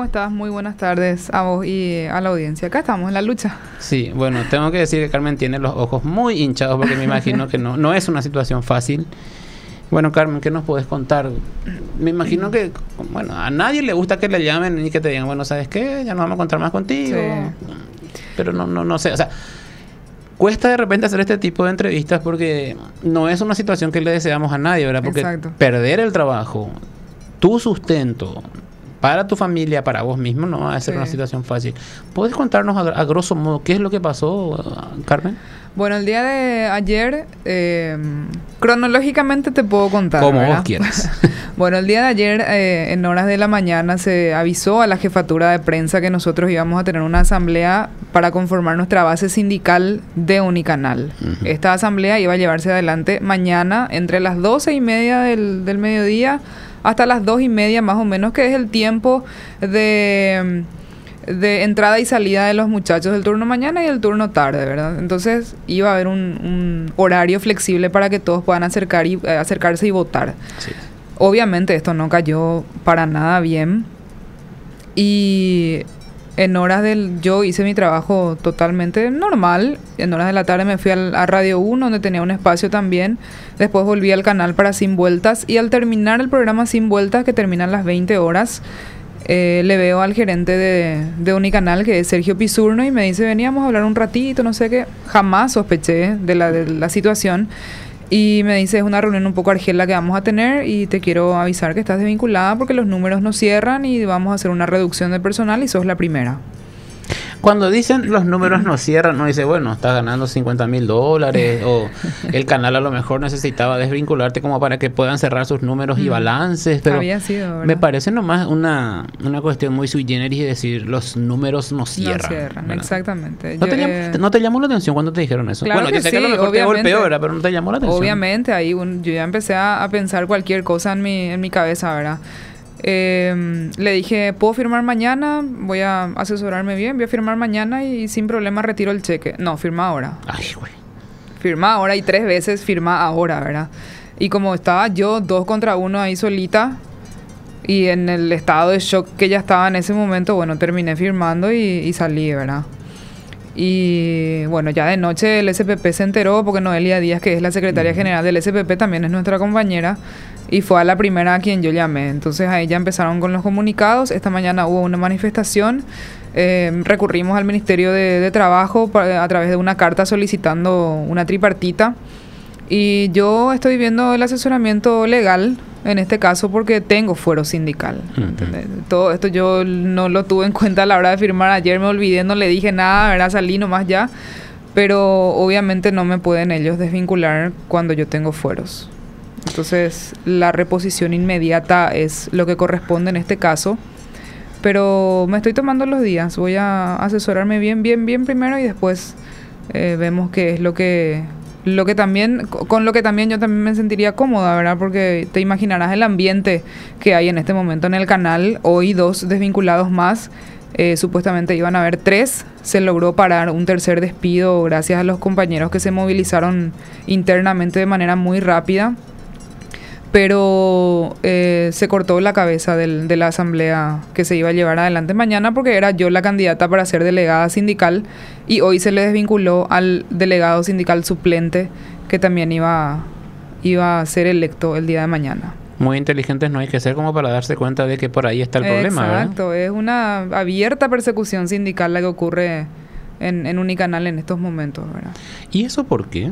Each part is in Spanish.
¿cómo estás? Muy buenas tardes a vos y a la audiencia. Acá estamos en la lucha. Sí, bueno, tengo que decir que Carmen tiene los ojos muy hinchados porque me imagino que no es una situación fácil. Bueno, Carmen, ¿qué nos puedes contar? Me imagino que, bueno, a nadie le gusta que le llamen y que te digan, bueno, ¿sabes qué? Ya no vamos a contar más contigo. Sí. Pero no sé, o sea, cuesta de repente hacer este tipo de entrevistas porque no es una situación que le deseamos a nadie, ¿verdad? Porque Exacto. Perder el trabajo, tu sustento, para tu familia, para vos mismo, no va a ser una situación fácil. ¿Puedes contarnos a grosso modo qué es lo que pasó, Carmen? Bueno, el día de ayer, cronológicamente te puedo contar, como ¿verdad? vos quieras. Bueno, el día de ayer, en horas de la mañana, se avisó a la jefatura de prensa que nosotros íbamos a tener una asamblea para conformar nuestra base sindical de Unicanal. Esta asamblea iba a llevarse adelante mañana entre las 12:30 del mediodía hasta las 2:30 más o menos, que es el tiempo de entrada y salida de los muchachos del turno mañana y el turno tarde, ¿verdad? Entonces iba a haber un horario flexible para que todos puedan acercarse y votar. Sí. Obviamente esto no cayó para nada bien y en horas yo hice mi trabajo totalmente normal. En horas de la tarde me fui a Radio 1, donde tenía un espacio también. Después volví al canal para Sin Vueltas y al terminar el programa Sin Vueltas, que termina a las 20 horas, le veo al gerente de Unicanal, que es Sergio Pisurno, y me dice, veníamos a hablar un ratito, no sé qué. Jamás sospeché de la situación. Y me dice, es una reunión un poco argela que vamos a tener y te quiero avisar que estás desvinculada porque los números no cierran y vamos a hacer una reducción de personal y sos la primera. Cuando dicen los números no cierran, no dice, bueno, estás ganando $50,000 o el canal a lo mejor necesitaba desvincularte como para que puedan cerrar sus números y balances, pero había sido, ¿verdad? Me parece nomás una cuestión muy sui generis de decir los números no cierran. No cierran, ¿verdad? Exactamente. ¿No te llamó la atención cuando te dijeron eso? Claro, bueno, yo sé sí, que a lo mejor te golpeó, ¿verdad? Pero no te llamó la atención. Obviamente, ahí yo ya empecé a pensar cualquier cosa en mi cabeza, ¿verdad? Le dije, ¿puedo firmar mañana? Voy a asesorarme bien, voy a firmar mañana y sin problema retiro el cheque. No, firma ahora. Ay, güey. Firma ahora y 3 veces firma ahora, ¿verdad? Y como estaba yo 2 contra 1 ahí solita y en el estado de shock que ya estaba en ese momento, bueno, terminé firmando y salí, ¿verdad? Y bueno, ya de noche el SPP se enteró porque Noelia Díaz, que es la secretaria general del SPP, también es nuestra compañera y fue a la primera a quien yo llamé. Entonces ahí ya empezaron con los comunicados. Esta mañana hubo una manifestación. Recurrimos al Ministerio de Trabajo a través de una carta solicitando una tripartita. Y yo estoy viendo el asesoramiento legal en este caso porque tengo fuero sindical. Todo esto yo no lo tuve en cuenta a la hora de firmar. Ayer me olvidé, no le dije nada, ¿verdad? Salí nomás ya. Pero obviamente no me pueden ellos desvincular cuando yo tengo fueros. Entonces la reposición inmediata es lo que corresponde en este caso. Pero me estoy tomando los días. Voy a asesorarme bien primero y después vemos qué es lo que también, con lo que también yo también me sentiría cómoda, ¿verdad? Porque te imaginarás el ambiente que hay en este momento en el canal. Hoy 2 desvinculados más, supuestamente iban a haber 3. Se logró parar un tercer despido gracias a los compañeros que se movilizaron internamente de manera muy rápida. Pero se cortó la cabeza de la asamblea que se iba a llevar adelante mañana porque era yo la candidata para ser delegada sindical y hoy se le desvinculó al delegado sindical suplente que también iba a ser electo el día de mañana. Muy inteligentes no hay que ser como para darse cuenta de que por ahí está el problema, ¿verdad? Exacto, es una abierta persecución sindical la que ocurre en Unicanal en estos momentos, ¿verdad? ¿Y eso por qué?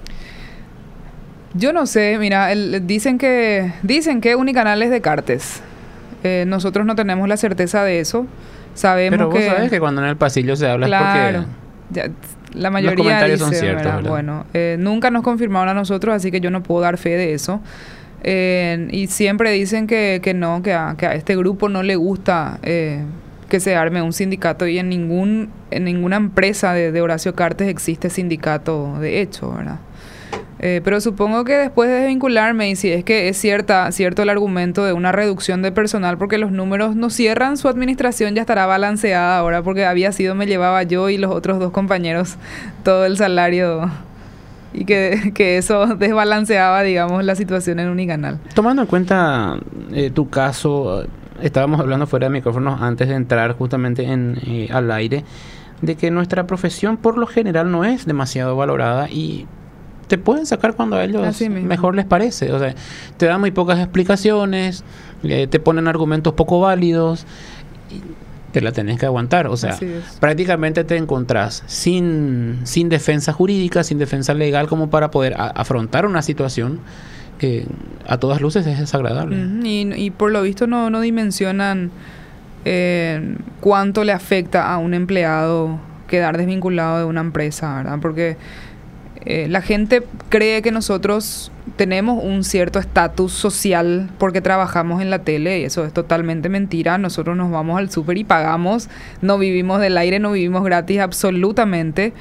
Yo no sé, mira, dicen que Unicanal es de Cartes. Nosotros no tenemos la certeza de eso. Sabemos pero vos sabés que cuando en el pasillo se habla claro, es porque la mayoría los comentarios dice, son ciertos, ¿verdad? Bueno, nunca nos confirmaron a nosotros, así que yo no puedo dar fe de eso. Y siempre dicen que a este grupo no le gusta que se arme un sindicato y en ninguna empresa de Horacio Cartes existe sindicato de hecho, ¿verdad? Pero supongo que después de desvincularme, y si es que es cierto el argumento de una reducción de personal porque los números no cierran, su administración ya estará balanceada ahora porque me llevaba yo y los otros 2 compañeros todo el salario y que eso desbalanceaba, digamos, la situación en Unicanal. Tomando en cuenta tu caso, estábamos hablando fuera de micrófonos antes de entrar justamente al aire, de que nuestra profesión por lo general no es demasiado valorada y te pueden sacar cuando a ellos mejor les parece. O sea, te dan muy pocas explicaciones, te ponen argumentos poco válidos y te la tenés que aguantar. O sea, prácticamente te encontrás sin defensa jurídica, sin defensa legal como para poder afrontar una situación que a todas luces es desagradable. Y por lo visto no dimensionan cuánto le afecta a un empleado quedar desvinculado de una empresa, ¿verdad? Porque la gente cree que nosotros tenemos un cierto estatus social porque trabajamos en la tele y eso es totalmente mentira. Nosotros nos vamos al súper y pagamos, no vivimos del aire, no vivimos gratis absolutamente.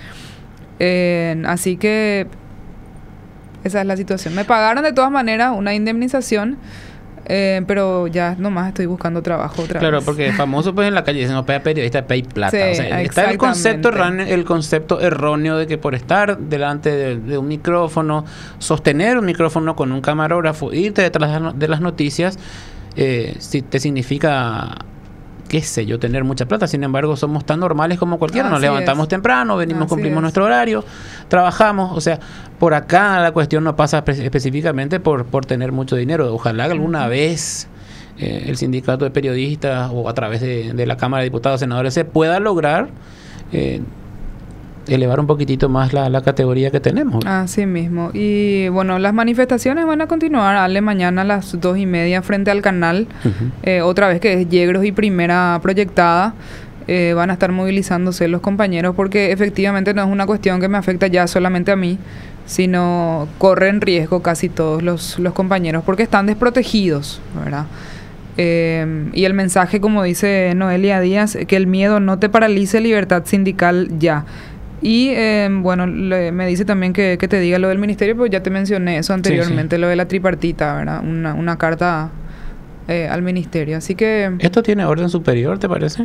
Así que esa es la situación. Me pagaron de todas maneras una indemnización, pero ya nomás estoy buscando trabajo otra vez. Claro, porque famoso pues en la calle dicen, no, pega periodista, pay plata. Sí, o sea, está el concepto erróneo de que por estar delante de un micrófono, sostener un micrófono con un camarógrafo, irte detrás de las noticias, si te significa, qué sé yo, tener mucha plata. Sin embargo, somos tan normales como cualquiera. Nos levantamos temprano, venimos, cumplimos nuestro horario, trabajamos. O sea, por acá la cuestión no pasa específicamente por tener mucho dinero. Ojalá alguna vez el sindicato de periodistas o a través de la Cámara de Diputados, Senadores, se pueda lograr elevar un poquitito más la categoría que tenemos. Así mismo. Y bueno, las manifestaciones van a continuar, Ale, mañana a las 2:30 frente al canal. Otra vez que es Yegros y Primera proyectada. Van a estar movilizándose los compañeros porque efectivamente no es una cuestión que me afecta ya solamente a mí, sino corren riesgo casi todos los compañeros porque están desprotegidos, ¿verdad? Y el mensaje, como dice Noelia Díaz, que el miedo no te paralice, libertad sindical ya. Y bueno, me dice también que te diga lo del ministerio, pues ya te mencioné eso anteriormente, lo de la tripartita, ¿verdad? Una carta al ministerio. Así que... ¿Esto tiene orden superior, te parece?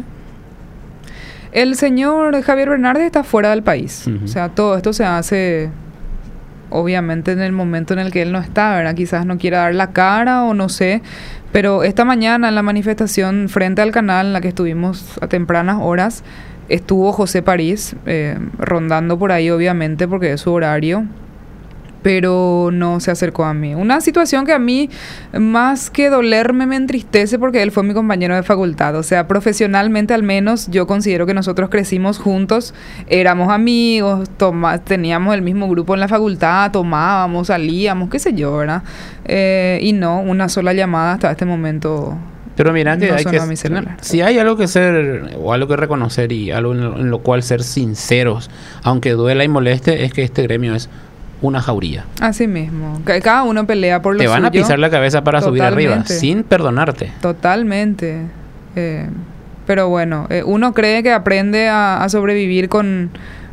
El señor Javier Bernardes está fuera del país. O sea, todo esto se hace obviamente en el momento en el que él no está, ¿verdad? Quizás no quiera dar la cara o no sé. Pero esta mañana en la manifestación frente al canal en la que estuvimos a tempranas horas, estuvo José París rondando por ahí, obviamente, porque es su horario, pero no se acercó a mí. Una situación que a mí, más que dolerme, me entristece porque él fue mi compañero de facultad. O sea, profesionalmente al menos, yo considero que nosotros crecimos juntos, éramos amigos, teníamos el mismo grupo en la facultad, tomábamos, salíamos, qué sé yo, ¿verdad? Y no, una sola llamada hasta este momento. Pero mira que si hay algo que ser o algo que reconocer y algo en lo cual ser sinceros, aunque duela y moleste, es que este gremio es una jauría. Así mismo. Cada uno pelea por lo suyo. Te van a pisar la cabeza para subir arriba, sin perdonarte. Totalmente. Pero bueno, uno cree que aprende a sobrevivir con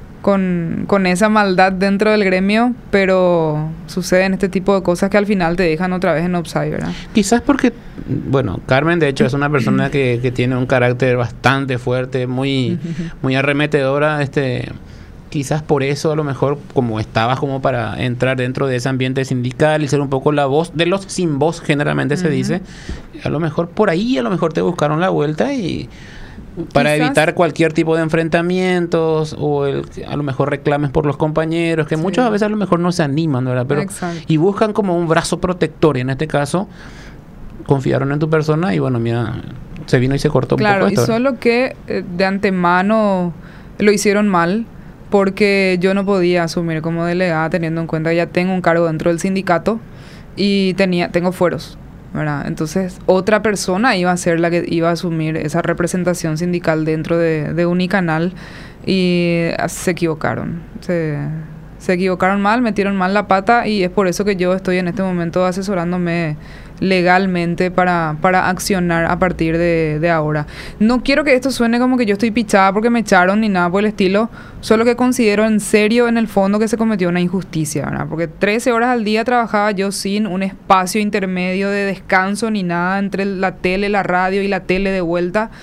esa maldad dentro del gremio, pero suceden este tipo de cosas que al final te dejan otra vez en offside, ¿verdad? Quizás porque, bueno, Carmen de hecho es una persona que tiene un carácter bastante fuerte, muy arremetedora, quizás por eso a lo mejor como estabas como para entrar dentro de ese ambiente sindical y ser un poco la voz de los sin voz, generalmente se dice, a lo mejor por ahí a lo mejor te buscaron la vuelta y para quizás evitar cualquier tipo de enfrentamientos o a lo mejor reclames por los compañeros, que muchas veces a lo mejor no se animan, ¿verdad? Pero y buscan como un brazo protector, y en este caso confiaron en tu persona y bueno, mira, se vino y se cortó un poco esto. Claro, y solo que de antemano lo hicieron mal, porque yo no podía asumir como delegada teniendo en cuenta que ya tengo un cargo dentro del sindicato y tengo fueros, ¿verdad? Entonces otra persona iba a ser la que iba a asumir esa representación sindical dentro de Unicanal y se equivocaron. Se equivocaron mal, metieron mal la pata y es por eso que yo estoy en este momento asesorándome legalmente para accionar a partir de ahora. No quiero que esto suene como que yo estoy pichada porque me echaron ni nada por el estilo, solo que considero en serio en el fondo que se cometió una injusticia, ¿verdad? Porque 13 horas al día trabajaba yo sin un espacio intermedio de descanso ni nada entre la tele, la radio y la tele de vuelta.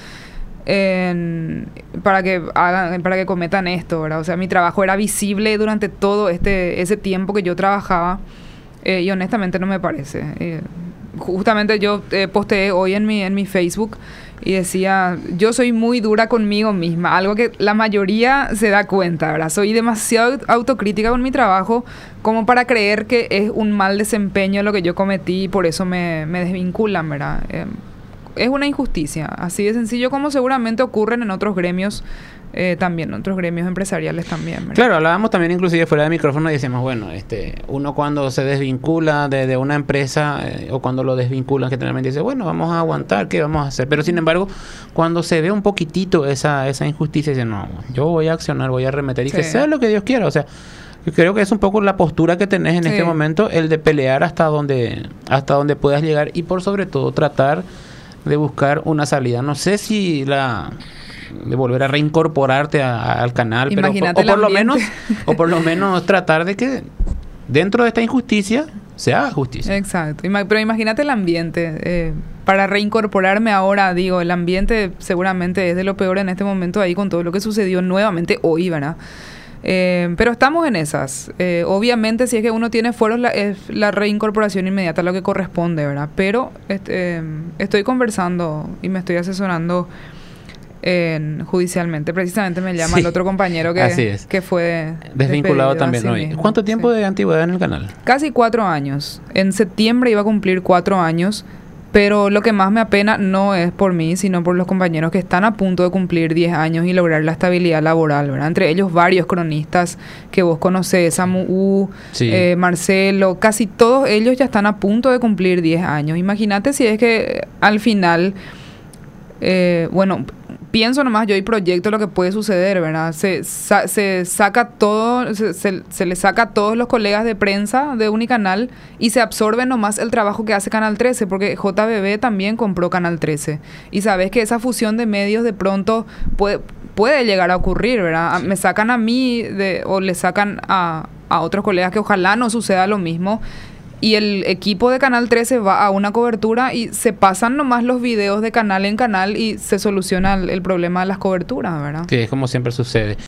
Para que cometan esto, ¿verdad? O sea, mi trabajo era visible durante todo ese tiempo que yo trabajaba y honestamente no me parece. justamente yo posteé hoy en mi Facebook y decía, yo soy muy dura conmigo misma, algo que la mayoría se da cuenta, ¿verdad? Soy demasiado autocrítica con mi trabajo como para creer que es un mal desempeño lo que yo cometí y por eso me desvinculan, ¿verdad? Es una injusticia, así de sencillo como seguramente ocurren en otros gremios también, otros gremios empresariales también, ¿verdad? Claro, hablábamos también inclusive fuera de micrófono y decíamos, bueno, uno cuando se desvincula de una empresa o cuando lo desvinculan, generalmente dice, bueno, vamos a aguantar, ¿qué vamos a hacer? Pero sin embargo, cuando se ve un poquitito esa injusticia, dice, no, yo voy a accionar, voy a arremeter y que sea lo que Dios quiera, o sea, yo creo que es un poco la postura que tenés en este momento, el de pelear hasta donde puedas llegar y por sobre todo tratar de buscar una salida. No sé si de volver a reincorporarte al canal, pero o por lo menos tratar de que dentro de esta injusticia se haga justicia. Exacto. Pero imagínate el ambiente. Para reincorporarme ahora, digo, el ambiente seguramente es de lo peor en este momento ahí con todo lo que sucedió nuevamente hoy, ¿verdad? Pero estamos en esas. Obviamente, si es que uno tiene fueros, es la reincorporación inmediata lo que corresponde, ¿verdad? Pero estoy conversando y me estoy asesorando judicialmente. Precisamente me llama el otro compañero que fue desvinculado también hoy. ¿Cuánto tiempo de antigüedad en el canal? Casi 4 años. En septiembre iba a cumplir 4 años. Pero lo que más me apena no es por mí, sino por los compañeros que están a punto de cumplir 10 años y lograr la estabilidad laboral, ¿verdad? Entre ellos varios cronistas que vos conocés, Samu, Marcelo, casi todos ellos ya están a punto de cumplir 10 años. Imagínate si es que al final, pienso nomás yo y proyecto lo que puede suceder, ¿verdad? Se saca todo, se le saca a todos los colegas de prensa de Unicanal y se absorbe nomás el trabajo que hace Canal 13, porque JBB también compró Canal 13. Y sabes que esa fusión de medios de pronto puede llegar a ocurrir, ¿verdad? Me sacan a mí o le sacan a otros colegas, que ojalá no suceda lo mismo. Y el equipo de Canal 13 va a una cobertura y se pasan nomás los videos de canal en canal y se soluciona el problema de las coberturas, ¿verdad? Sí, es como siempre sucede.